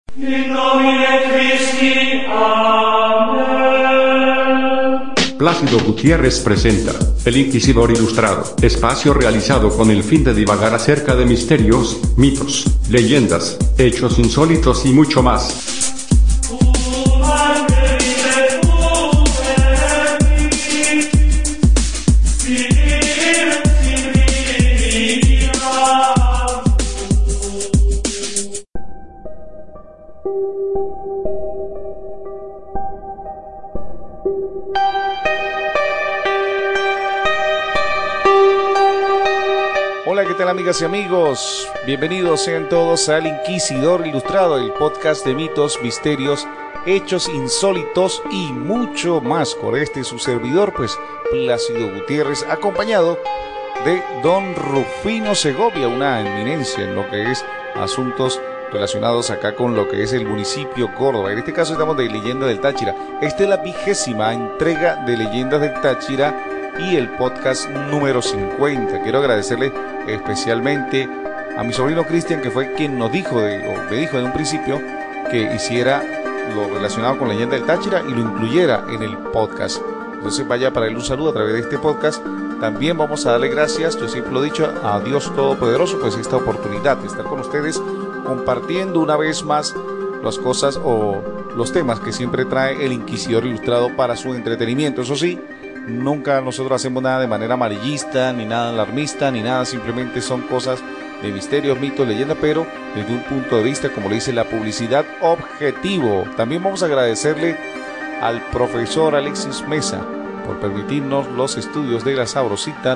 In nomine Christi. Amen. Plácido Gutiérrez presenta El Inquisidor Ilustrado, espacio realizado con el fin de divagar acerca de misterios, mitos, leyendas, hechos insólitos y mucho más. Hola, ¿qué tal amigas y amigos? Bienvenidos sean todos al Inquisidor Ilustrado, el podcast de mitos, misterios, hechos insólitos y mucho más. Con este su servidor, pues Plácido Gutiérrez, acompañado de don Rufino Segovia, una eminencia en lo que es asuntos relacionados acá con lo que es el municipio Córdoba. En este caso estamos de Leyendas del Táchira. Esta es la 20ª entrega de Leyendas del Táchira y el podcast número 50. Quiero agradecerle especialmente a mi sobrino Cristian, que fue quien me dijo en un principio que hiciera lo relacionado con Leyendas del Táchira y lo incluyera en el podcast. Entonces vaya para él un saludo a través de este podcast. También vamos a darle gracias, yo siempre lo he dicho, a Dios Todopoderoso, pues esta oportunidad de estar con ustedes compartiendo una vez más las cosas o los temas que siempre trae el Inquisidor Ilustrado para su entretenimiento. Eso sí, nunca nosotros hacemos nada de manera amarillista, ni nada alarmista, ni nada, simplemente son cosas de misterios, mitos, leyendas, pero desde un punto de vista, como le dice la publicidad, objetivo. También vamos a agradecerle al profesor Alexis Mesa por permitirnos los estudios de la Sabrosita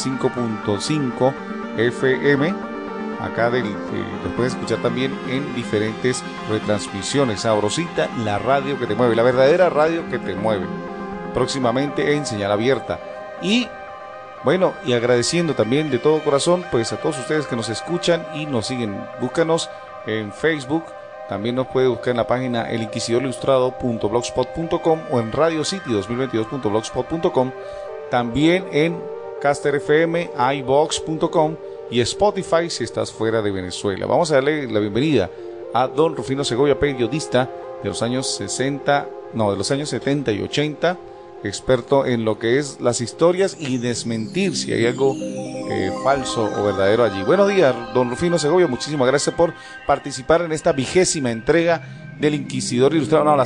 95.5 FM. Acá los pueden escuchar también en diferentes retransmisiones. Sabrosita, la radio que te mueve, la verdadera radio que te mueve. Próximamente en señal abierta. Y bueno, y agradeciendo también de todo corazón pues a todos ustedes que nos escuchan y nos siguen. Búscanos en Facebook, también nos puede buscar en la página elinquisidorillustrado.blogspot.com o en radiocity2022.blogspot.com, también en Caster FM, iVox.com y Spotify si estás fuera de Venezuela. Vamos a darle la bienvenida a don Rufino Segovia, periodista de los años 70 y 80, experto en lo que es las historias y desmentir si hay algo falso o verdadero allí. Buenos días, don Rufino Segovia, muchísimas gracias por participar en esta 20ª entrega del Inquisidor Ilustrado, la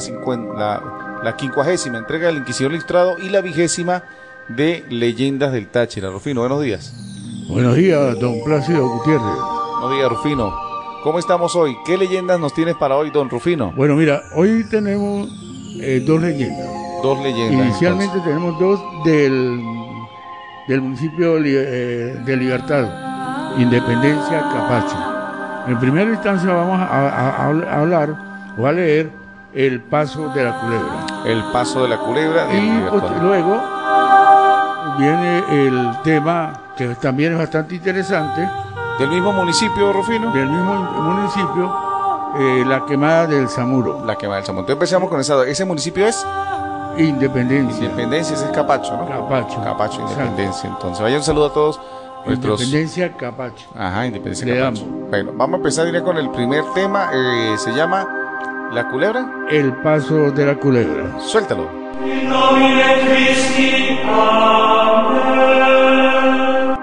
50ª entrega del Inquisidor Ilustrado y la 20ª de Leyendas del Táchira. Rufino, buenos días. Buenos días, don Plácido Gutiérrez. Buenos días, Rufino. ¿Cómo estamos hoy? ¿Qué leyendas nos tienes para hoy, don Rufino? Bueno, mira, hoy tenemos dos leyendas. Dos leyendas. Inicialmente tenemos dos del municipio de Libertad, Independencia, Capacho. En primera instancia vamos a hablar o a leer El Paso de la Culebra. El Paso de la Culebra de Libertad. Luego viene el tema que también es bastante interesante. ¿Del mismo municipio, Rufino? Del mismo municipio, la quemada del Samuro. La quemada del Samuro. Entonces empezamos con esa. ¿Ese municipio es? Independencia. Independencia, ese es Capacho, ¿no? Capacho, Independencia. Entonces, vaya un saludo a todos nuestros... Independencia, Capacho. Ajá, Independencia, Capacho. Bueno, vamos a empezar directo con el primer tema. Se llama ¿La Culebra? El Paso de la Culebra. Suéltalo. In nomine Christi. Amen.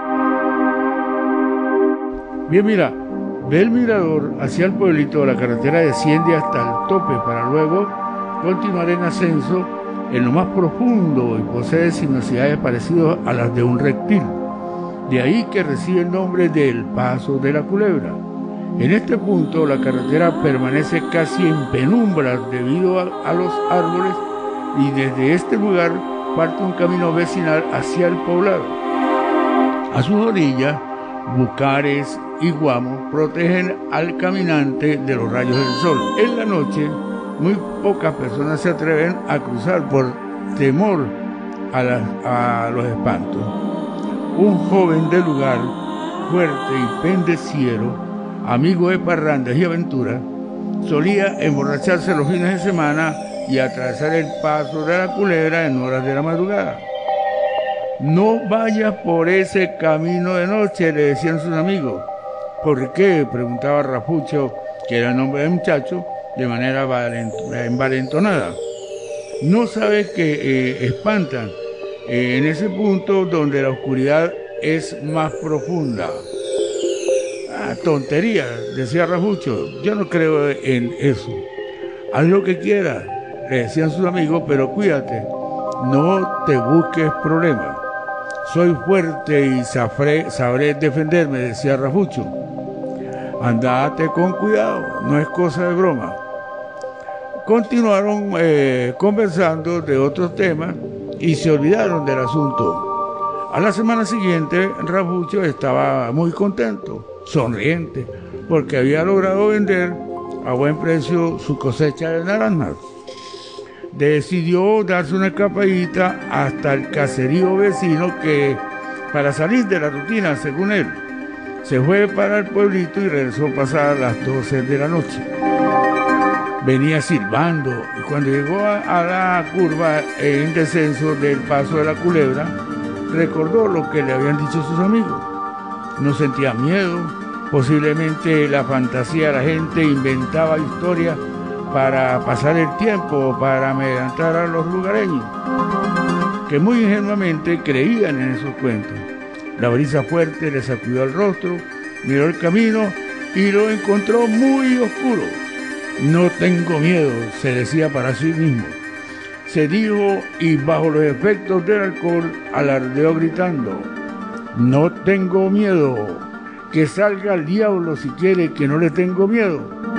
Bien, mira, del mirador hacia el pueblito la carretera desciende hasta el tope para luego continuar en ascenso en lo más profundo y posee sinuosidades parecidas a las de un reptil. De ahí que recibe el nombre del Paso de la Culebra. En este punto la carretera permanece casi en penumbra debido a los árboles y desde este lugar parte un camino vecinal hacia el poblado. A sus orillas, bucares y guamos protegen al caminante de los rayos del sol. En la noche, muy pocas personas se atreven a cruzar por temor a los espantos. Un joven del lugar, fuerte y pendenciero, amigo de parrandas y aventuras, solía emborracharse los fines de semana y atravesar el Paso de la Culebra en horas de la madrugada. No vayas por ese camino de noche, le decían sus amigos. ¿Por qué?, preguntaba Rafucho, que era el nombre del muchacho, de manera envalentonada. No sabes que espantan en ese punto donde la oscuridad es más profunda. Tontería, decía Rafucho, yo no creo en eso. Haz lo que quieras, le decían sus amigos, pero cuídate, no te busques problemas. Soy fuerte y sabré defenderme, decía Rafucho. Andate con cuidado, no es cosa de broma. Continuaron conversando de otros temas y se olvidaron del asunto. A la semana siguiente, Rafucho estaba muy contento, sonriente, porque había logrado vender a buen precio su cosecha de naranjas. Decidió darse una escapadita hasta el caserío vecino para salir de la rutina, según él. Se fue para el pueblito y regresó pasadas las 12 de la noche. Venía silbando y cuando llegó a la curva en descenso del Paso de la Culebra, recordó lo que le habían dicho sus amigos. No sentía miedo, posiblemente la fantasía de la gente inventaba historias para pasar el tiempo, para amedrentar a los lugareños, que muy ingenuamente creían en esos cuentos. La brisa fuerte le sacudió el rostro, miró el camino y lo encontró muy oscuro. No tengo miedo, se decía para sí mismo. Se dijo y bajo los efectos del alcohol alardeó gritando: no tengo miedo, que salga el diablo si quiere, que no le tengo miedo.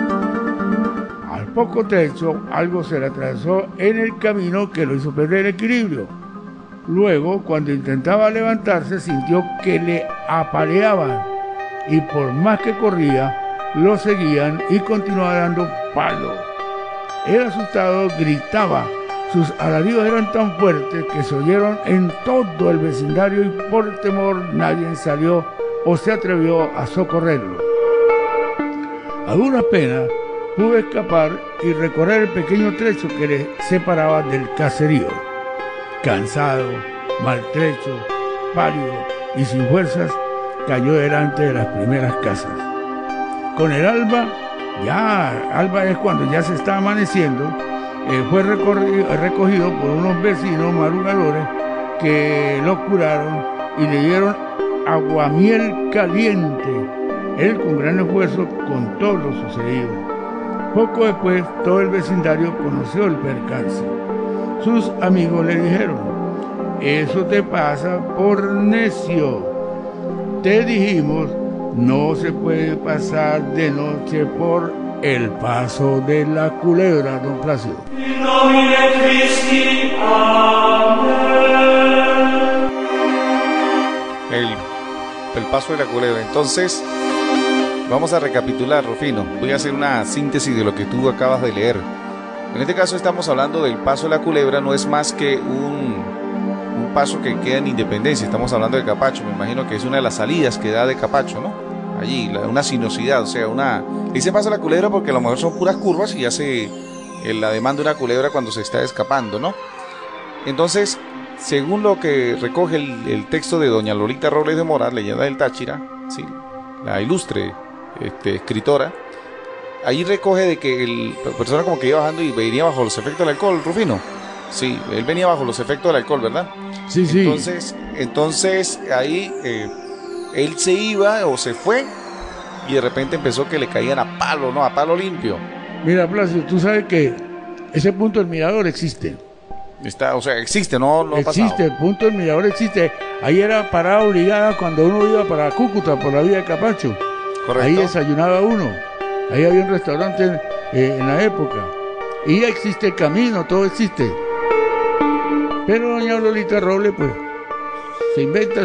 Al poco trecho algo se le atravesó en el camino que lo hizo perder el equilibrio. Luego, cuando intentaba levantarse, sintió que le apaleaban y por más que corría, lo seguían y continuaba dando palos. El asustado gritaba. Sus alaridos eran tan fuertes que se oyeron en todo el vecindario y por temor nadie salió o se atrevió a socorrerlo. A duras penas pudo escapar y recorrer el pequeño trecho que le separaba del caserío. Cansado, maltrecho, pálido y sin fuerzas, cayó delante de las primeras casas. Con el alba es cuando ya se está amaneciendo, fue recogido por unos vecinos madrugadores que lo curaron y le dieron aguamiel caliente. Él, con gran esfuerzo, contó lo sucedido. Poco después, todo el vecindario conoció el percance. Sus amigos le dijeron: eso te pasa por necio. Te dijimos, no se puede pasar de noche por el Paso de la Culebra, don Plácido. In nomine Christi, amén. El Paso de la Culebra. Entonces, vamos a recapitular, Rufino. Voy a hacer una síntesis de lo que tú acabas de leer. En este caso estamos hablando del Paso de la Culebra, no es más que un paso que queda en Independencia. Estamos hablando de Capacho, me imagino que es una de las salidas que da de Capacho, ¿no? Allí, una sinuosidad, o sea, dice Paso de la Culebra porque a lo mejor son puras curvas y hace la demanda de una culebra cuando se está escapando, ¿no? Entonces, según lo que recoge el texto de doña Lolita Robles de Mora, Leyenda del Táchira, ¿sí?, la ilustre escritora, ahí recoge de que la persona como que iba bajando y venía bajo los efectos del alcohol, Rufino. Sí, él venía bajo los efectos del alcohol, ¿verdad? Sí, sí. Entonces ahí él se iba o se fue y de repente empezó que le caían a palo, ¿no? A palo limpio. Mira, Plácido, tú sabes que ese punto del mirador existe. Existe, no existe, el punto del mirador existe. Ahí era parada obligada cuando uno iba para Cúcuta por la vía de Capacho. Correcto. Ahí desayunaba uno. Ahí había un restaurante en la época. Y ya existe el camino, todo existe. Pero doña Lolita Robles, pues, se inventa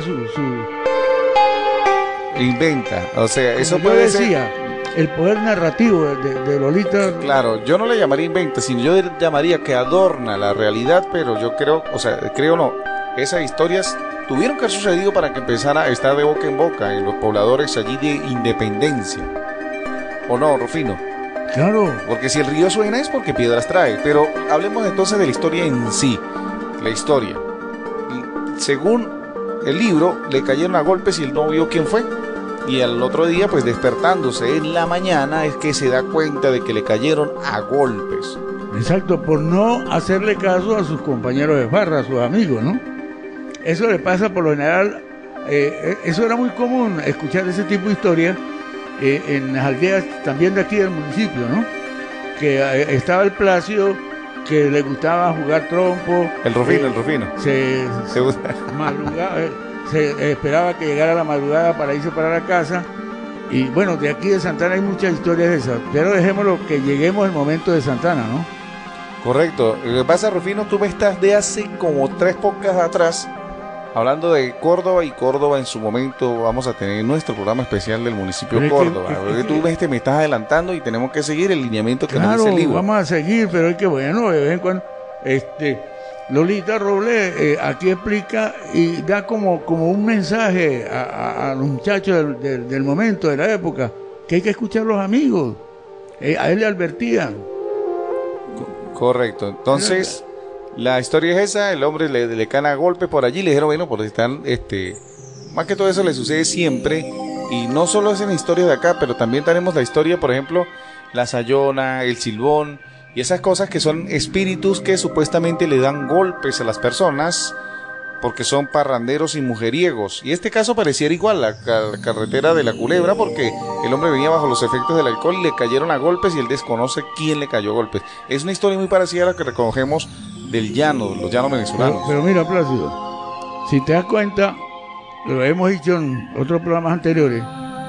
Inventa, o sea, eso como puede ser el poder narrativo de Lolita. Claro, yo no le llamaría inventa, sino yo llamaría que adorna la realidad, pero yo creo, no, esas historias tuvieron que haber sucedido para que empezara a estar de boca en boca en los pobladores allí de Independencia. ¿O no, Rufino? Claro. Porque si el río suena es porque piedras trae. Pero hablemos entonces de la historia en sí. La historia. Según el libro, le cayeron a golpes y él no vio quién fue. Y al otro día, pues despertándose en la mañana, es que se da cuenta de que le cayeron a golpes. Exacto, por no hacerle caso a sus compañeros de farra, a sus amigos, ¿no? Eso le pasa por lo general, eso era muy común, escuchar ese tipo de historias en las aldeas también de aquí del municipio, ¿no? Que estaba el Plácido, que le gustaba jugar trompo. El Rufino. Se esperaba que llegara la madrugada para irse para la casa. Y bueno, de aquí de Santana hay muchas historias de esas, pero dejémoslo que lleguemos al momento de Santana, ¿no? Correcto. Lo que pasa, Rufino, tú me estás de hace como 3 podcasts atrás hablando de Córdoba, y Córdoba en su momento vamos a tener nuestro programa especial del municipio de Córdoba. Tú me estás adelantando y tenemos que seguir el lineamiento que nos dice el libro. Vamos a seguir, pero es que bueno, de vez en cuando Lolita Robles aquí explica y da como un mensaje a los muchachos del momento, de la época, que hay que escuchar a los amigos. A él le advertían. Correcto. Entonces, la historia es esa: el hombre le caen a golpes por allí, le dijeron, bueno, porque están, más que todo eso le sucede siempre, y no solo es en la historia de acá, pero también tenemos la historia, por ejemplo, la sayona, el silbón, y esas cosas que son espíritus que supuestamente le dan golpes a las personas porque son parranderos y mujeriegos. Y este caso pareciera igual, la carretera de la Culebra, porque el hombre venía bajo los efectos del alcohol y le cayeron a golpes y él desconoce quién le cayó a golpes. Es una historia muy parecida a la que recogemos del llano, los llanos venezolanos. Pero mira, Plácido, si te das cuenta, lo hemos dicho en otros programas anteriores,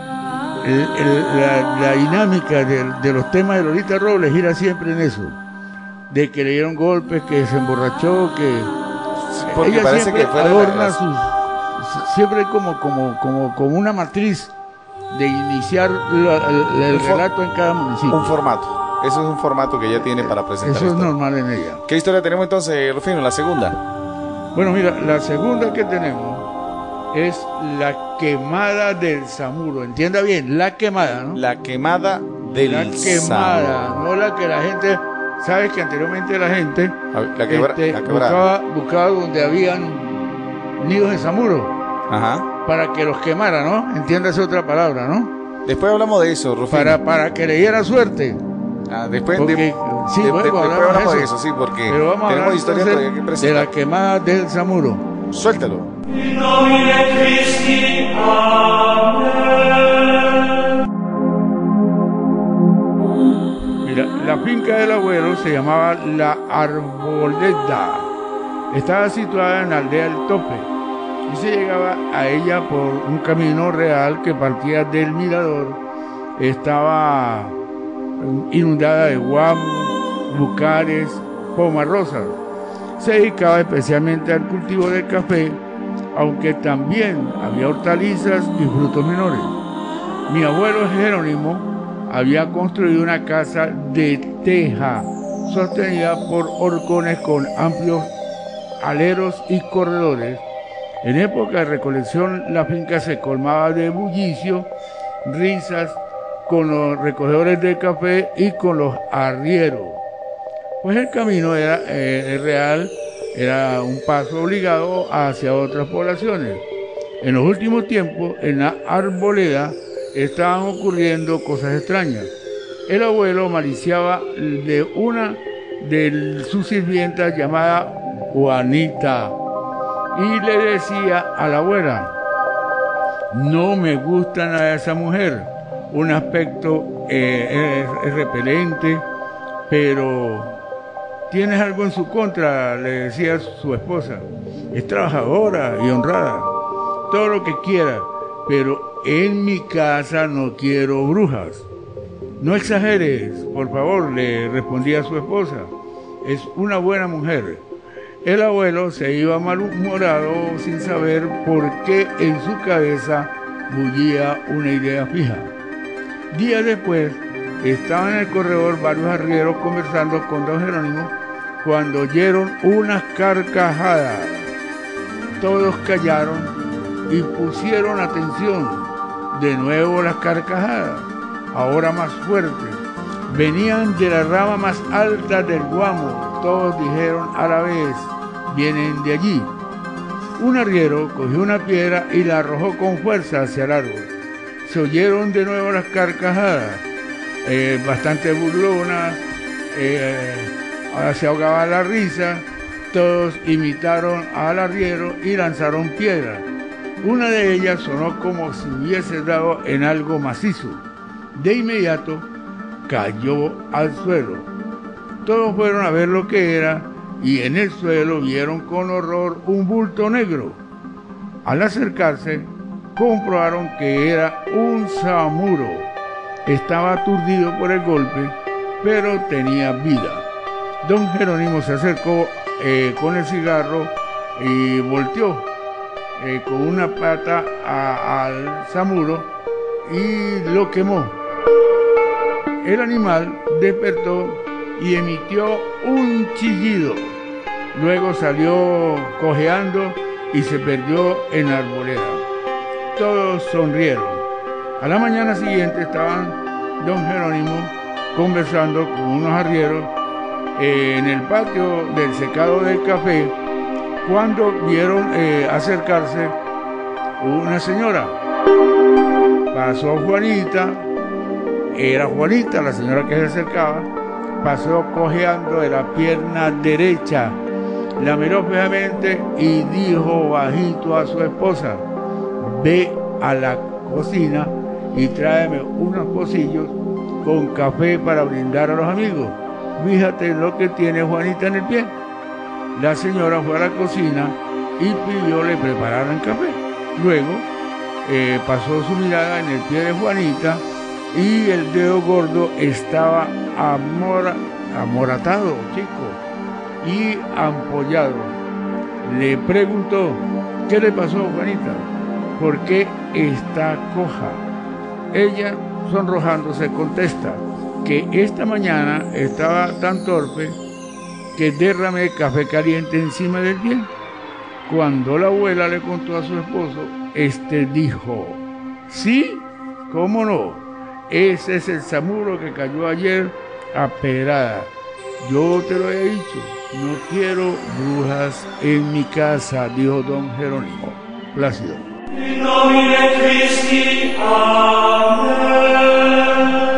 la dinámica de los temas de Lolita Robles gira siempre en eso, de que le dieron golpes, que se emborrachó, que porque ella parece siempre que fuera adorna siempre como una matriz de iniciar el relato en cada municipio. Un formato. Eso es un formato que ella tiene para presentar. Eso es normal en ella. ¿Qué historia tenemos entonces, Rufino, la segunda? Bueno, mira, la segunda que tenemos es la quemada del Samuro. Entienda bien, la quemada, ¿no? La quemada del La quemada, Samuro. no la que la gente... Sabes que anteriormente la gente la buscaba donde habían nidos de Samuro. Ajá. Para que los quemara, ¿no? Entiéndase otra palabra, ¿no? Después hablamos de eso, Rufino. Para que le diera suerte. Después sí, después hablamos de eso, sí, porque tenemos historias todavía que presentar. De la quemada del Samuro. Suéltalo. In nomine Christi. Amen. Mira, la finca del abuelo se llamaba La Arboleda. Estaba situada en la aldea del Tope y se llegaba a ella por un camino real que partía del mirador. Estaba inundada de guamos, bucares, pomarrosas. Se dedicaba especialmente al cultivo del café, aunque también había hortalizas y frutos menores. Mi abuelo Jerónimo había construido una casa de teja sostenida por horcones con amplios aleros y corredores. En época de recolección la finca se colmaba de bullicio, risas con los recogedores de café y con los arrieros. Pues el camino era real, era un paso obligado hacia otras poblaciones. En los últimos tiempos, en la Arboleda, estaban ocurriendo cosas extrañas. El abuelo maliciaba de una de sus sirvientas llamada Juanita y le decía a la abuela: no me gusta nada de esa mujer, un aspecto es repelente, pero tienes algo en su contra, le decía su esposa. Es trabajadora y honrada, todo lo que quiera, pero en mi casa no quiero brujas. No exageres, por favor, le respondía su esposa. Es una buena mujer. El abuelo se iba malhumorado sin saber por qué en su cabeza bullía una idea fija. Días después, estaban en el corredor varios arrieros conversando con don Jerónimo cuando oyeron unas carcajadas. Todos callaron y pusieron atención. De nuevo las carcajadas, ahora más fuertes, venían de la rama más alta del guamo. Todos dijeron a la vez: vienen de allí. Un arriero cogió una piedra y la arrojó con fuerza hacia el árbol. se oyeron de nuevo las carcajadas, bastante burlonas, ahora se ahogaba la risa, todos imitaron al arriero y lanzaron piedras. Una de ellas sonó como si hubiese dado en algo macizo. De inmediato cayó al suelo. Todos fueron a ver lo que era y en el suelo vieron con horror un bulto negro. Al acercarse, comprobaron que era un samuro. Estaba aturdido por el golpe, pero tenía vida. Don Jerónimo se acercó con el cigarro y volteó con una pata al samuro y lo quemó. El animal despertó y emitió un chillido. Luego salió cojeando y se perdió en la arboleda. Todos sonrieron. A la mañana siguiente estaban don Jerónimo conversando con unos arrieros en el patio del secado del café cuando vieron acercarse una señora. Pasó Juanita, era Juanita la señora que se acercaba, pasó cojeando de la pierna derecha, la miró fijamente y dijo bajito a su esposa: ve a la cocina y tráeme unos pocillos con café para brindar a los amigos. Fíjate lo que tiene Juanita en el pie. La señora fue a la cocina y pidió le prepararan café. Luego pasó su mirada en el pie de Juanita y el dedo gordo estaba amoratado, chico, y ampollado. Le preguntó: ¿qué le pasó, Juanita? ¿Por qué está coja? Ella, sonrojándose, contesta que esta mañana estaba tan torpe que derramé café caliente encima del pie. Cuando la abuela le contó a su esposo, este dijo: sí, cómo no, ese es el samuro que cayó ayer a pedrada. Yo te lo he dicho, no quiero brujas en mi casa, dijo don Jerónimo. Plácido. In nomine Christi, Amen.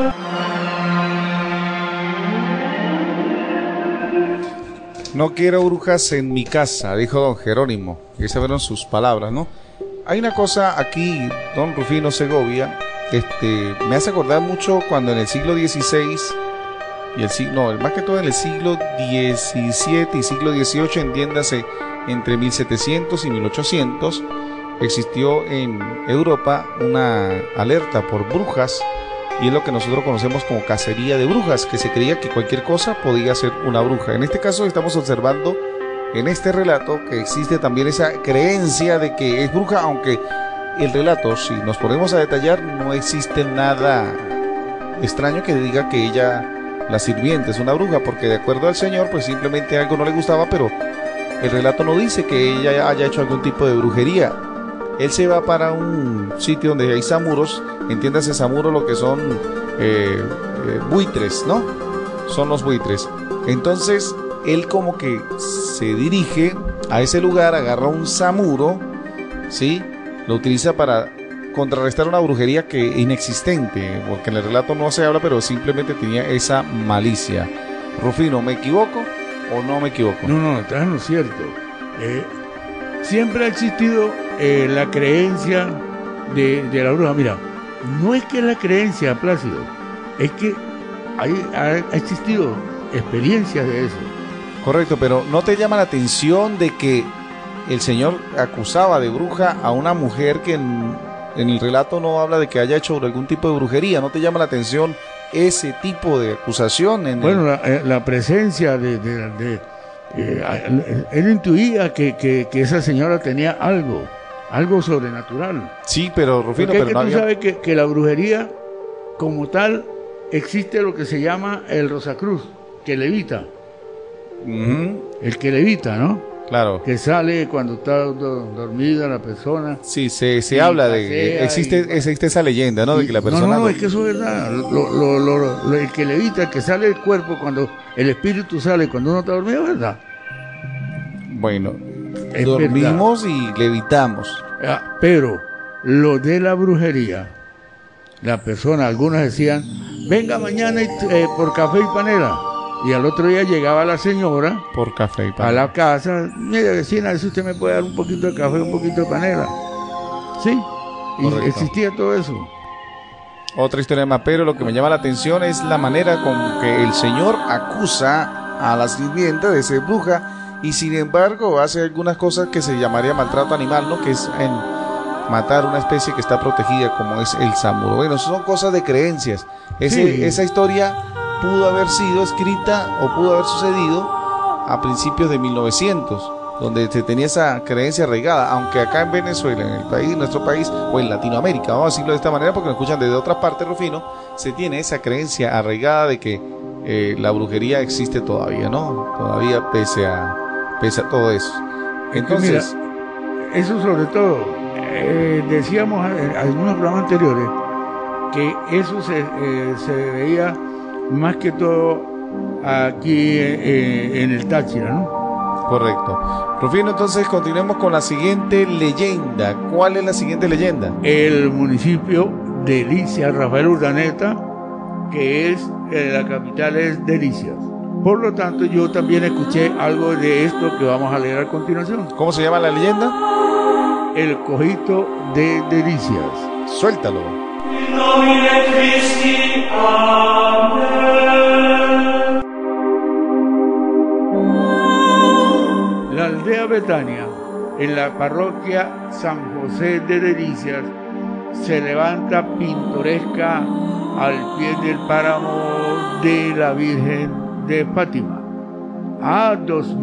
No quiero brujas en mi casa, dijo don Jerónimo. Esas fueron sus palabras, ¿no? Hay una cosa aquí, don Rufino Segovia, me hace acordar mucho cuando en el siglo XVI más que todo en el siglo XVII y siglo XVIII, entiéndase, entre 1700 y 1800, existió en Europa una alerta por brujas, y es lo que nosotros conocemos como cacería de brujas, que se creía que cualquier cosa podía ser una bruja. En este caso estamos observando en este relato que existe también esa creencia de que es bruja, aunque el relato, si nos ponemos a detallar, no existe nada extraño que diga que ella, la sirviente, es una bruja, porque de acuerdo al señor, pues simplemente algo no le gustaba, pero el relato no dice que ella haya hecho algún tipo de brujería. Él se va para un sitio donde hay samuros, entiéndase samuro lo que son buitres, ¿no? Son los buitres. Entonces él como que se dirige a ese lugar, agarra un samuro, ¿sí? Lo utiliza para contrarrestar una brujería que inexistente, porque en el relato no se habla, pero simplemente tenía esa malicia. Rufino, ¿me equivoco o no me equivoco? No, estás en lo cierto. Siempre ha existido la creencia de la bruja. Mira, no es que la creencia, Plácido, es que ha existido experiencias de eso. Correcto, pero ¿no te llama la atención de que el señor acusaba de bruja a una mujer que en el relato no habla de que haya hecho algún tipo de brujería? ¿No te llama la atención ese tipo de acusación? La presencia él intuía que esa señora tenía algo sobrenatural. Sí, pero Rufino, porque tú sabes que la brujería como tal existe lo que se llama el Rosacruz, que levita. El que levita, ¿no? Claro. Que sale cuando está dormida la persona. Sí, se habla de... Existe esa leyenda, ¿no? De que la persona... No, es que eso es verdad. El que levita, el que sale del cuerpo cuando el espíritu sale, cuando uno está dormido, es verdad. Bueno, dormimos y levitamos. Pero lo de la brujería las personas, algunos decían, venga mañana por café y panela. Y al otro día llegaba la señora por café y panela a la casa, mire vecina, si usted me puede dar un poquito de café, un poquito de panela. Sí, y existía todo eso. Otra historia más, pero lo que me llama la atención es la manera con que el señor acusa a la sirvienta de ser bruja y sin embargo hace algunas cosas que se llamaría maltrato animal, ¿no? Que es en matar una especie que está protegida como es el samuro. Bueno, son cosas de creencias. Esa historia pudo haber sido escrita o pudo haber sucedido a principios de 1900, donde se tenía esa creencia arraigada, aunque acá en Venezuela, en el país, nuestro país, o en Latinoamérica, vamos a decirlo de esta manera porque nos escuchan desde otras partes, Rufino, se tiene esa creencia arraigada de que la brujería existe todavía, ¿no? Todavía pese a todo eso. Entonces, mira, eso sobre todo, decíamos en algunos programas anteriores, que eso se veía más que todo aquí en el Táchira, ¿no? Correcto. Rufino, entonces continuemos con la siguiente leyenda. ¿Cuál es la siguiente leyenda? El municipio Delicias, Rafael Urdaneta, que es la capital es Delicias. Por lo tanto, yo también escuché algo de esto que vamos a leer a continuación. ¿Cómo se llama la leyenda? El cojito de Delicias. Suéltalo. In nomine Christi. Amen. La aldea Betania, en la parroquia San José de Delicias, se levanta pintoresca al pie del páramo de la Virgen de Fátima, a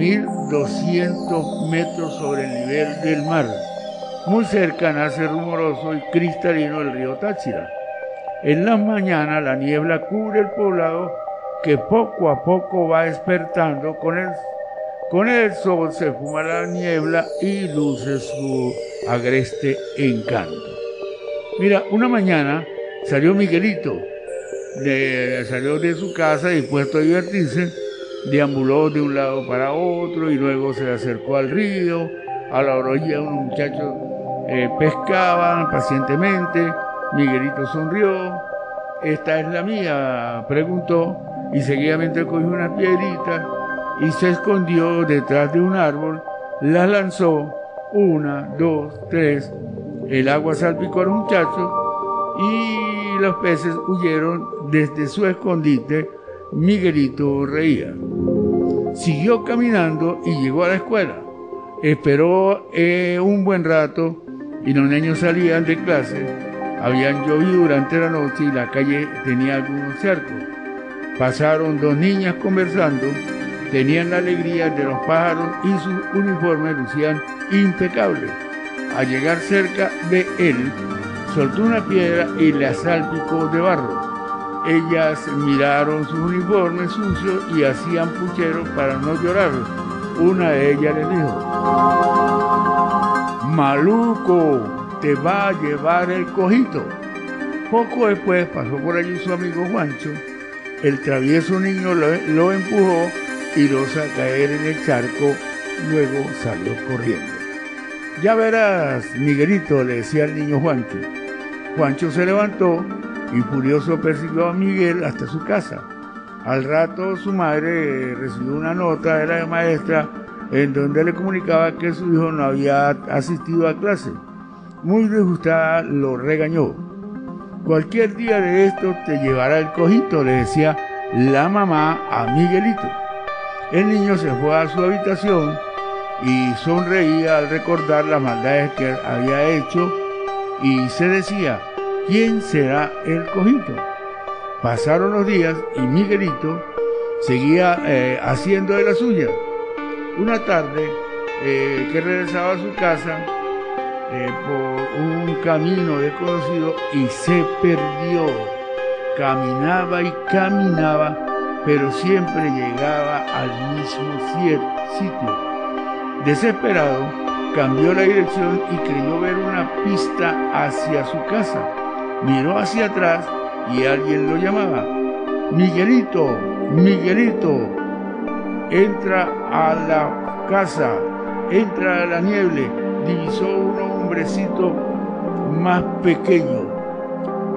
2.200 metros sobre el nivel del mar. Muy cerca nace rumoroso y cristalino el río Táchira. En las mañanas la niebla cubre el poblado que poco a poco va despertando. Con el sol se fuma la niebla y luce su agreste encanto. Mira, una mañana salió Miguelito, salió de su casa dispuesto a divertirse, deambuló de un lado para otro y luego se acercó al río. A la orilla unos muchachos pescaban pacientemente. Miguelito sonrió. ¿Esta es la mía?, preguntó, y seguidamente cogió una piedrita y se escondió detrás de un árbol, la lanzó, 1, 2, 3, el agua salpicó a los muchachos y los peces huyeron desde su escondite. Miguelito reía. Siguió caminando y llegó a la escuela. Esperó un buen rato y los niños salían de clase. Habían llovido durante la noche y la calle tenía algunos charcos. Pasaron 2 niñas conversando. Tenían la alegría de los pájaros y sus uniformes lucían impecables. Al llegar cerca de él, soltó una piedra y la salpicó de barro. Ellas miraron sus uniformes sucios y hacían pucheros para no llorar. Una de ellas le dijo: «Maluco, te va a llevar el cojito». Poco después pasó por allí su amigo Juancho. El travieso niño lo empujó y lo hizo caer en el charco, luego salió corriendo. «Ya verás, Miguelito», le decía al niño Juancho. Juancho se levantó y furioso persiguió a Miguel hasta su casa. Al rato su madre recibió una nota de la maestra en donde le comunicaba que su hijo no había asistido a clase. Muy disgustada lo regañó. «Cualquier día de esto te llevará el cojito», le decía la mamá a Miguelito. El niño se fue a su habitación y sonreía al recordar las maldades que había hecho y se decía: «¿Quién será el cojito?». Pasaron los días y Miguelito seguía haciendo de la suya. Una tarde que regresaba a su casa por un camino desconocido y se perdió. Caminaba y caminaba, pero siempre llegaba al mismo sitio. Desesperado, cambió la dirección y creyó ver una pista hacia su casa. Miró hacia atrás y alguien lo llamaba: «Miguelito, Miguelito». Entra a la casa, entra a la niebla. Divisó un hombrecito más pequeño.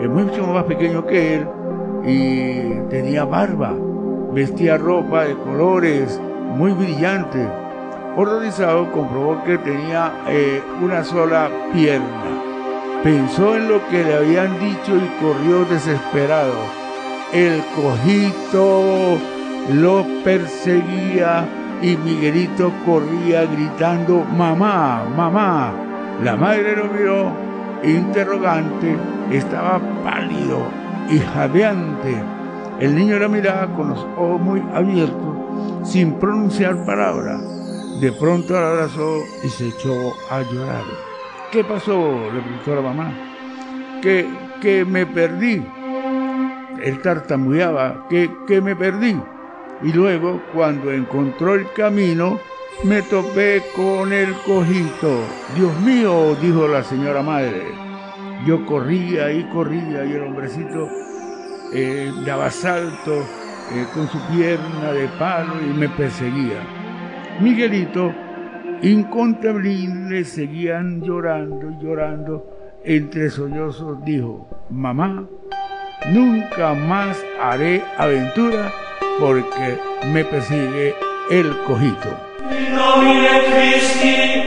mucho más pequeño que él, y tenía barba, vestía ropa de colores muy brillantes. Horrorizado, comprobó que tenía una sola pierna. Pensó en lo que le habían dicho y corrió desesperado. El cojito lo perseguía y Miguelito corría gritando: mamá, mamá. La madre lo miró interrogante, estaba pálido y jadeante. El niño la miraba con los ojos muy abiertos, sin pronunciar palabra. De pronto la abrazó y se echó a llorar. ¿Qué pasó?, le preguntó la mamá. Que me perdí. Él tartamudeaba, que me perdí. Y luego, cuando encontró el camino, me topé con el cojito. Dios mío, dijo la señora madre. Yo corría y el hombrecito daba saltos con su pierna de palo y me perseguía. Miguelito, incontenible, seguían llorando. Entre sollozos dijo: mamá, nunca más haré aventura porque me persigue el cojito. In nomine Christi,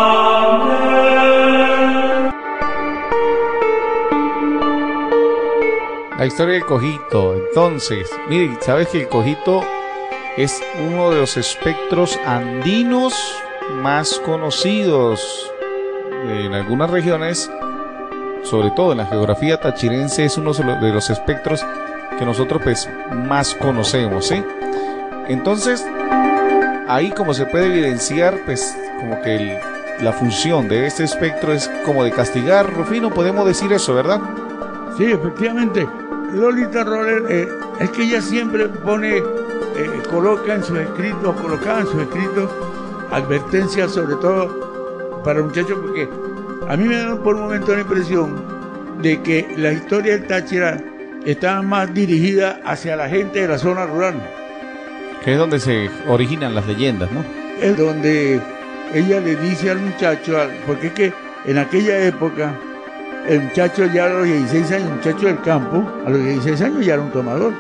amén. La historia del cojito. Entonces, miren, ¿sabes que el cojito es uno de los espectros andinos más conocidos? En algunas regiones, sobre todo en la geografía tachirense, es uno de los espectros que nosotros pues más conocemos, ¿sí? Entonces, ahí como se puede evidenciar, pues como que la función de este espectro es como de castigar. Rufino, podemos decir eso, ¿verdad? Sí, efectivamente. Lolita Roller, es que ella siempre colocaba en sus escritos advertencias, sobre todo para los muchachos, porque a mí me da por un momento la impresión de que la historia del Táchira estaba más dirigida hacia la gente de la zona rural. Que es donde se originan las leyendas, ¿no? Es donde ella le dice al muchacho, porque es que en aquella época el muchacho ya a los 16 años, el muchacho del campo, a los 16 años ya era un tomador.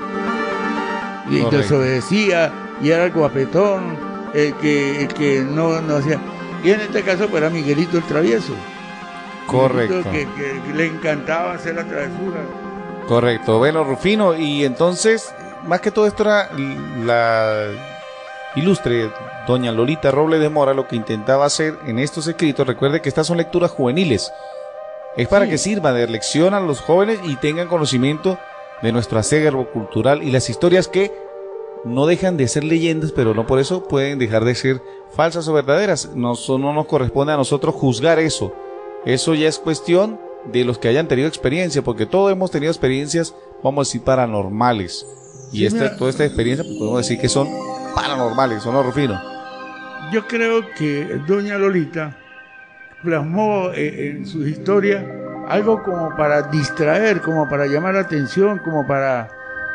Y entonces obedecía, y era el guapetón, el que no hacía. Y en este caso pues era Miguelito el travieso. Correcto. Que le encantaba hacer la travesura. Correcto. Bueno, Rufino, y entonces, más que todo esto era la ilustre doña Lolita Roble de Mora lo que intentaba hacer en estos escritos. Recuerde que estas son lecturas juveniles. Es para que sirva de lección a los jóvenes y tengan conocimiento de nuestro acervo cultural y las historias que no dejan de ser leyendas, pero no por eso pueden dejar de ser falsas o verdaderas. No nos corresponde a nosotros juzgar eso. Eso ya es cuestión de los que hayan tenido experiencia, porque todos hemos tenido experiencias, vamos a decir, paranormales. Y toda esta experiencia pues, podemos decir que son paranormales, ¿o no, Rufino? Yo creo que doña Lolita plasmó en sus historias algo como para distraer, como para llamar la atención, como para...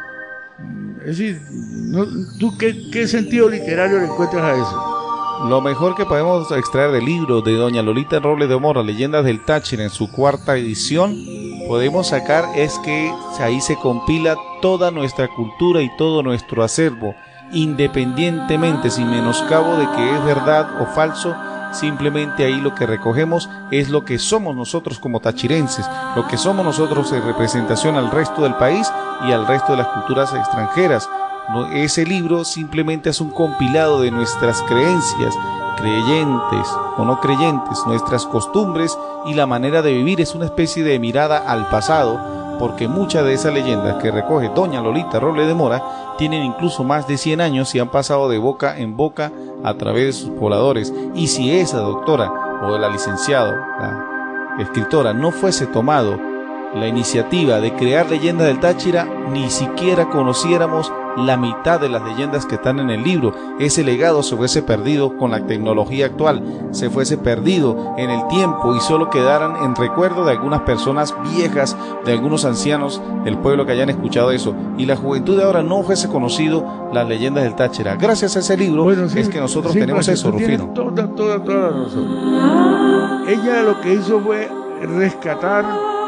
Es decir, ¿tú qué sentido literario le encuentras a eso? Lo mejor que podemos extraer del libro de doña Lolita Roble de Mora, Leyendas del Táchira, en su 4ª edición, podemos sacar es que ahí se compila toda nuestra cultura y todo nuestro acervo, independientemente, sin menoscabo de que es verdad o falso. Simplemente ahí lo que recogemos es lo que somos nosotros como tachirenses, lo que somos nosotros en representación al resto del país y al resto de las culturas extranjeras. Ese libro simplemente es un compilado de nuestras creencias, creyentes o no creyentes, nuestras costumbres y la manera de vivir. Es una especie de mirada al pasado, porque muchas de esas leyendas que recoge doña Lolita Roble de Mora tienen incluso más de 100 años y han pasado de boca en boca a través de sus pobladores. Y si esa doctora o la licenciada, la escritora, no fuese tomado la iniciativa de crear Leyendas del Táchira, ni siquiera conociéramos la mitad de las leyendas que están en el libro. Ese legado se fuese perdido con la tecnología actual, se fuese perdido en el tiempo y solo quedaran en recuerdo de algunas personas viejas, de algunos ancianos del pueblo que hayan escuchado eso, y la juventud de ahora no fuese conocido las leyendas del Táchira. Gracias a ese libro es que nosotros tenemos eso, Rufino. Toda la razón. Ella lo que hizo fue rescatar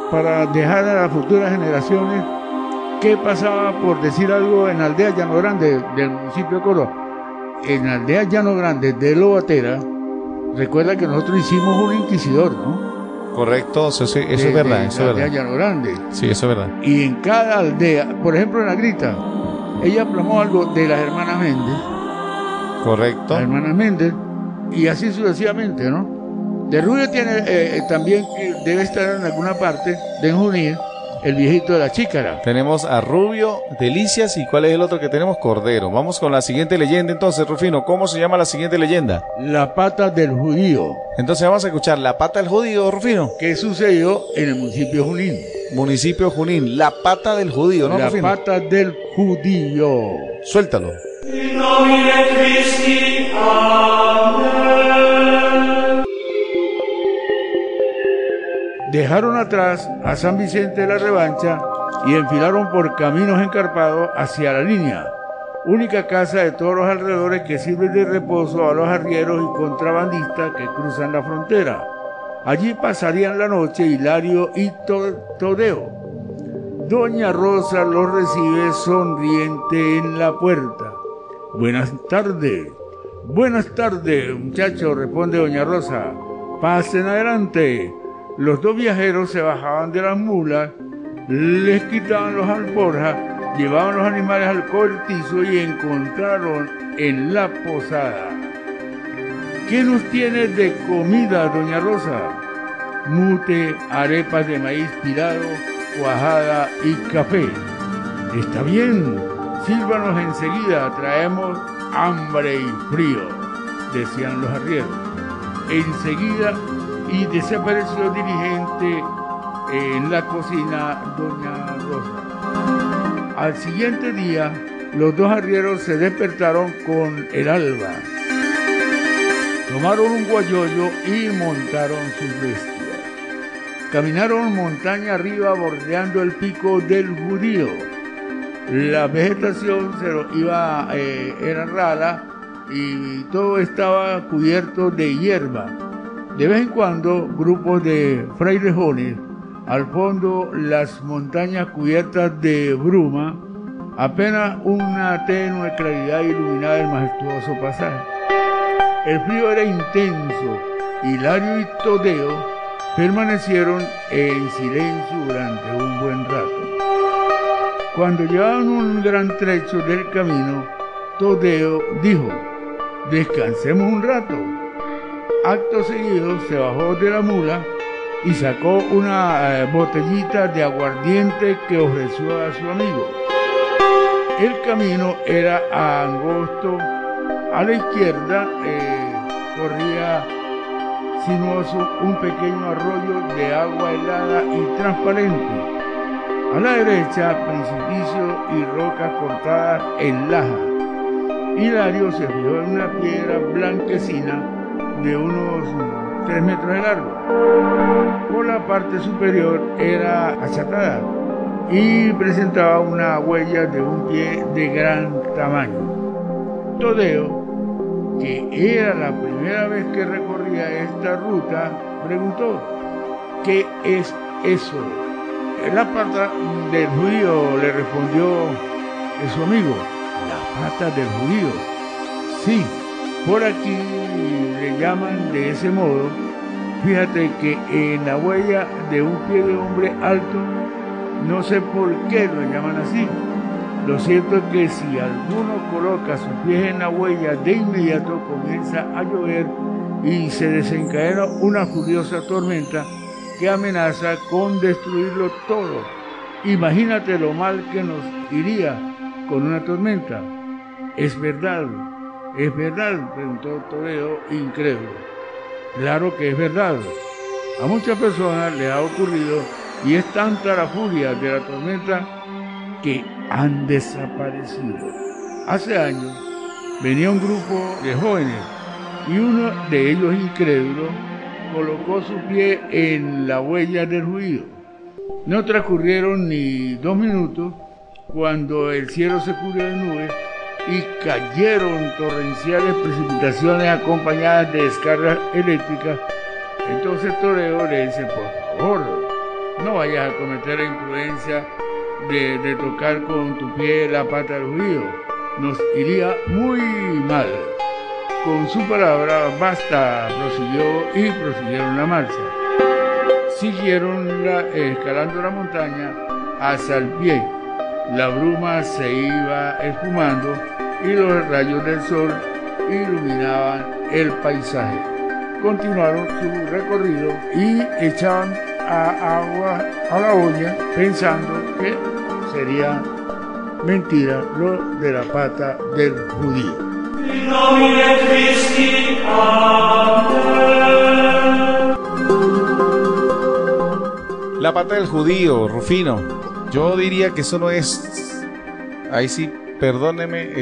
para dejar a las futuras generaciones qué pasaba, por decir algo, en la aldea Llano Grande del municipio de Córdoba. En la aldea Llano Grande de Lobatera, recuerda que nosotros hicimos un inquisidor, ¿no? Correcto, eso es verdad, eso es verdad. Llano Grande. Sí, eso es verdad. Y en cada aldea, por ejemplo en La Grita, ella plasmó algo de las hermanas Méndez. Correcto. Las hermanas Méndez, y así sucesivamente, ¿no? De Rubio tiene también, debe estar en alguna parte de Junín, el viejito de la chícara. Tenemos a Rubio, Delicias, y ¿cuál es el otro que tenemos? Cordero. Vamos con la siguiente leyenda entonces, Rufino. ¿Cómo se llama la siguiente leyenda? La pata del judío. Entonces vamos a escuchar La pata del judío, Rufino. ¿Qué sucedió en el municipio de Junín? Municipio de Junín, La pata del judío, ¿no, La Rufino? pata del judío. Suéltalo. In nomine Christi. Amen. Dejaron atrás a San Vicente de la Revancha y enfilaron por caminos encarpados hacia la línea, única casa de todos los alrededores que sirve de reposo a los arrieros y contrabandistas que cruzan la frontera. Allí pasarían la noche Hilario y Todeo. Doña Rosa los recibe sonriente en la puerta. Buenas tardes, muchachos, responde doña Rosa. Pasen adelante. Los dos viajeros se bajaban de las mulas, les quitaban los alforjas, llevaban los animales al cortizo y encontraron en la posada. ¿Qué nos tiene de comida, doña Rosa? Mute, arepas de maíz pirado, cuajada y café. Está bien, sírvanos enseguida, traemos hambre y frío, decían los arrieros. Enseguida, y desapareció diligente en la cocina doña Rosa. Al siguiente día, los dos arrieros se despertaron con el alba. Tomaron un guayoyo y montaron sus bestias. Caminaron montaña arriba bordeando el pico del judío. La vegetación era rala y todo estaba cubierto de hierba. De vez en cuando, grupos de frailejones, al fondo las montañas cubiertas de bruma, apenas una tenue claridad iluminaba el majestuoso pasaje. El frío era intenso. Hilario y Todeo permanecieron en silencio durante un buen rato. Cuando llevaban un gran trecho del camino, Todeo dijo: «Descansemos un rato». Acto seguido se bajó de la mula y sacó una botellita de aguardiente que ofreció a su amigo. El camino era angosto. A la izquierda corría sinuoso un pequeño arroyo de agua helada y transparente. A la derecha, precipicio y rocas cortadas en laja. Hilario se fijó en una piedra blanquecina de unos 3 metros de largo. Por la parte superior era achatada y presentaba una huella de un pie de gran tamaño. Todeo, que era la primera vez que recorría esta ruta, preguntó: «¿Qué es eso?». «La pata del judío», le respondió su amigo. «¿La pata del judío?». «Sí, por aquí le llaman de ese modo. Fíjate que en la huella de un pie de hombre alto, no sé por qué lo llaman así. Lo cierto es que si alguno coloca sus pies en la huella, de inmediato comienza a llover y se desencadena una furiosa tormenta que amenaza con destruirlo todo. Imagínate lo mal que nos iría con una tormenta». «¿Es verdad? ¿Es verdad?», preguntó Todeo, incrédulo. «Claro que es verdad. A muchas personas les ha ocurrido y es tanta la furia de la tormenta que han desaparecido. Hace años venía un grupo de jóvenes y uno de ellos, incrédulo, colocó su pie en la huella del judío. No transcurrieron ni 2 minutos cuando el cielo se cubrió de nubes y cayeron torrenciales precipitaciones acompañadas de descargas eléctricas. Entonces Todeo le dice: «Por favor, no vayas a cometer la imprudencia de tocar con tu pie la pata del judío. Nos iría muy mal. Con su palabra, basta, prosiguieron la marcha. Siguieron escalando la montaña hasta el pie. La bruma se iba espumando y los rayos del sol iluminaban el paisaje. Continuaron su recorrido y echaban agua a la olla pensando que sería mentira lo de la pata del judío. In nomine Christi, Amen. La pata del judío, Rufino. Yo diría que eso no es... Ahí sí, perdóneme,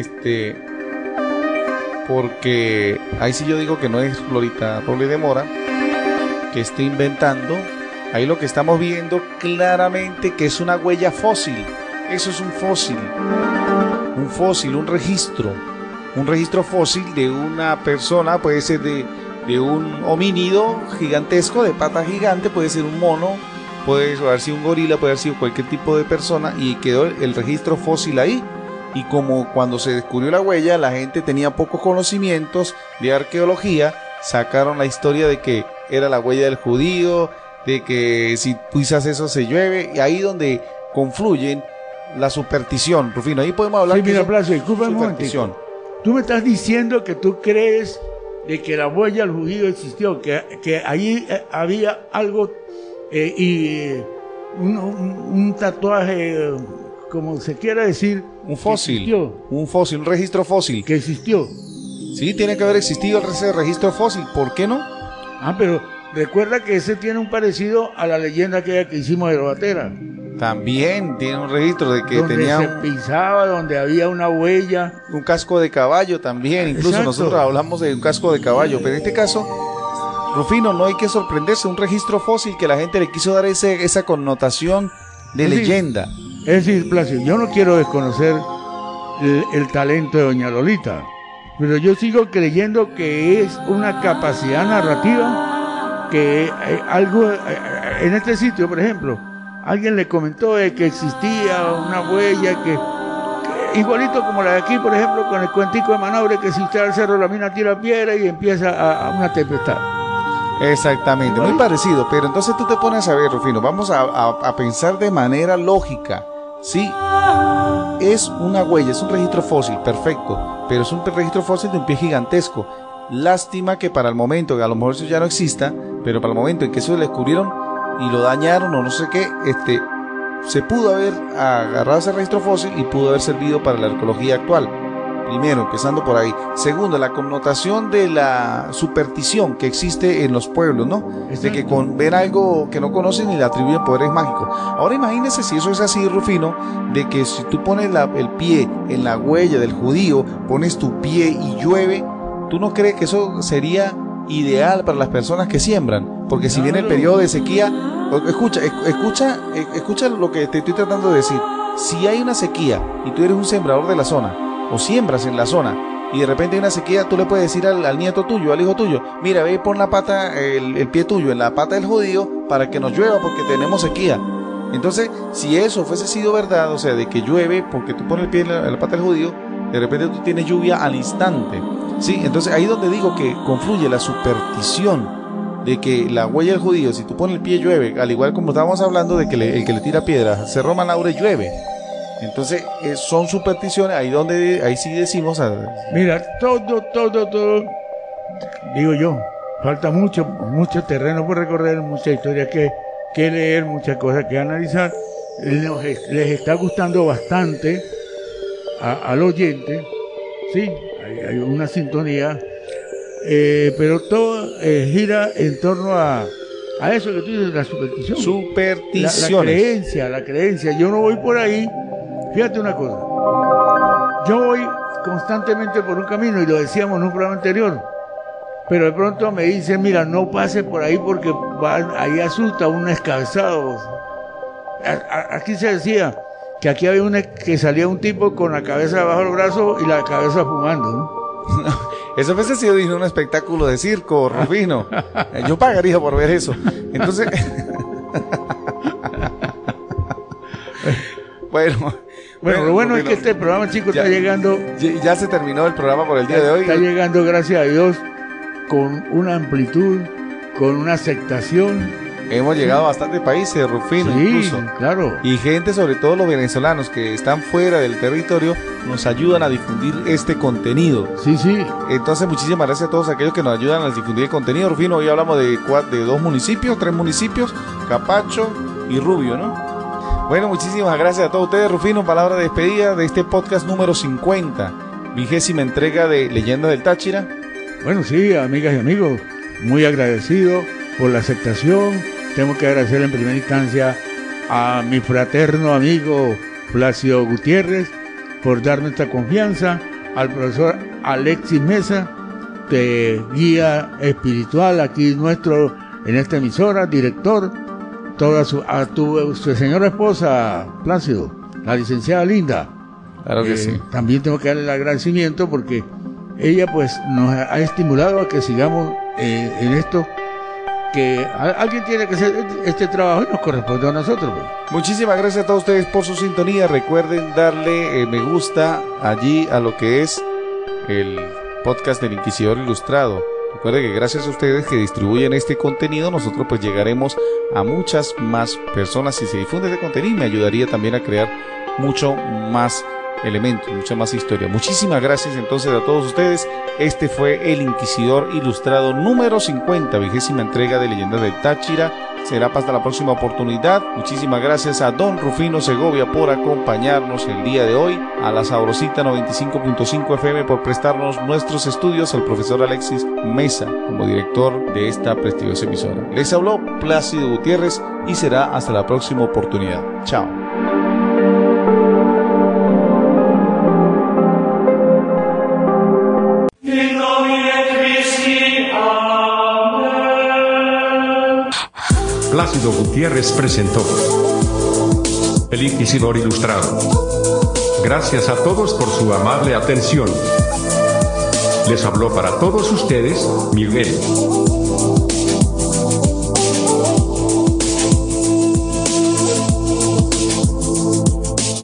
porque ahí sí yo digo que no es Florita Roble de Mora que esté inventando. Ahí lo que estamos viendo claramente que es una huella fósil. Eso es un fósil, un registro fósil de una persona, puede ser de un homínido gigantesco, de pata gigante, puede ser un mono, puede haber sido un gorila, puede haber sido cualquier tipo de persona, y quedó el registro fósil ahí. Y como cuando se descubrió la huella, la gente tenía pocos conocimientos de arqueología, sacaron la historia de que era la huella del judío, de que si pisas eso se llueve, y ahí donde confluyen la superstición. Rufino, ahí podemos hablar. Sí, mira, Placio, disculpa un momento. Tú me estás diciendo que tú crees de que la huella del judío existió, que ahí había algo un tatuaje, como se quiera decir, un fósil, un registro fósil que existió. Sí, tiene que haber existido ese registro fósil. ¿Por qué no? Pero recuerda que ese tiene un parecido a la leyenda que hicimos de Lobatera. También tiene un registro de que donde tenía se pisaba, donde había una huella, un casco de caballo también. Incluso exacto. Nosotros hablamos de un casco de caballo, pero en este caso, Rufino, no hay que sorprenderse, un registro fósil que la gente le quiso dar esa connotación de leyenda. Es decir, Placio, yo no quiero desconocer el talento de doña Lolita, pero yo sigo creyendo que es una capacidad narrativa que algo en este sitio, por ejemplo, alguien le comentó de que existía una huella que igualito como la de aquí, por ejemplo, con el cuentico de Manaure, que si usted al cerro la mina tira piedra y empieza a una tempestad. Exactamente, muy parecido, pero entonces tú te pones a ver, Rufino, vamos a pensar de manera lógica. Sí, es una huella, es un registro fósil, perfecto, pero es un registro fósil de un pie gigantesco. Lástima que para el momento, que a lo mejor eso ya no exista, pero para el momento en que eso lo descubrieron y lo dañaron o no sé qué, se pudo haber agarrado ese registro fósil y pudo haber servido para la arqueología actual. Primero, empezando por ahí. Segundo, la connotación de la superstición que existe en los pueblos, ¿no? De que ven algo que no conocen y le atribuyen poderes mágicos. Ahora imagínese si eso es así, Rufino, de que si tú pones el pie en la huella del judío, pones tu pie y llueve, ¿tú no crees que eso sería ideal para las personas que siembran? Porque si viene el periodo de sequía, escucha lo que te estoy tratando de decir. Si hay una sequía y tú eres un sembrador de la zona, o siembras en la zona y de repente hay una sequía, tú le puedes decir al nieto tuyo, al hijo tuyo, mira, ve y pon la pata, el pie tuyo en la pata del judío para que nos llueva porque tenemos sequía. Entonces, si eso fuese sido verdad, o sea, de que llueve porque tú pones el pie en la pata del judío, de repente tú tienes lluvia al instante. Sí, entonces ahí donde digo que confluye la superstición de que la huella del judío, si tú pones el pie llueve, al igual como estábamos hablando de que el que le tira piedra, Cerro Manaure llueve. Entonces son supersticiones, ahí sí decimos. Mira, todo, digo yo, falta mucho terreno por recorrer, mucha historia que leer, muchas cosas que analizar. Les está gustando bastante al oyente, sí, hay una sintonía, pero todo gira en torno a eso que tú dices, la superstición. Supersticiones. La creencia. Yo no voy por ahí. Fíjate una cosa, yo voy constantemente por un camino y lo decíamos en un programa anterior, pero de pronto me dicen, mira, no pase por ahí porque ahí asusta un escabezado. Aquí se decía que aquí había que salía un tipo con la cabeza debajo del brazo y la cabeza fumando, ¿no? Eso hubiese sido un espectáculo de circo, Rufino. Yo pagaría por ver eso. Entonces... Bueno, lo bueno es que este programa, chicos, está llegando. Ya se terminó el programa por el día de hoy. Está llegando, gracias a Dios, con una amplitud, con una aceptación. Hemos llegado a bastantes países, Rufino, sí, incluso. Claro. Y gente, sobre todo los venezolanos que están fuera del territorio, nos ayudan a difundir este contenido. Sí. Entonces, muchísimas gracias a todos aquellos que nos ayudan a difundir el contenido, Rufino. Hoy hablamos de 3 municipios, Capacho y Rubio, ¿no? Bueno, muchísimas gracias a todos ustedes, Rufino. Palabra de despedida de este podcast número 50, 20ª entrega de Leyendas del Táchira. Bueno, sí, amigas y amigos, muy agradecido por la aceptación. Tengo que agradecer en primera instancia a mi fraterno amigo Plácido Gutiérrez por darme esta confianza, al profesor Alexis Mesa, de guía espiritual aquí nuestro en esta emisora, director, a tu señora esposa, Plácido, la licenciada Linda. Claro que sí. También tengo que darle el agradecimiento porque ella pues nos ha estimulado a que sigamos en esto, que alguien tiene que hacer este trabajo y nos corresponde a nosotros, pues. Muchísimas gracias a todos ustedes por su sintonía. Recuerden darle me gusta allí a lo que es el podcast del Inquisidor Ilustrado. Recuerden que gracias a ustedes que distribuyen este contenido, nosotros pues llegaremos a muchas más personas. Si se difunde este contenido, me ayudaría también a crear mucho más elementos, mucha más historia. Muchísimas gracias entonces a todos ustedes. Este fue el Inquisidor Ilustrado número 50, 20ª entrega de Leyendas del Táchira. Será hasta la próxima oportunidad. Muchísimas gracias a don Rufino Segovia por acompañarnos el día de hoy, a la Sabrosita 95.5 FM por prestarnos nuestros estudios, al profesor Alexis Mesa como director de esta prestigiosa emisora. Les habló Plácido Gutiérrez y será hasta la próxima oportunidad. Chao. Plácido Gutiérrez presentó El Inquisidor Ilustrado. Gracias a todos por su amable atención. Les habló para todos ustedes, Miguel.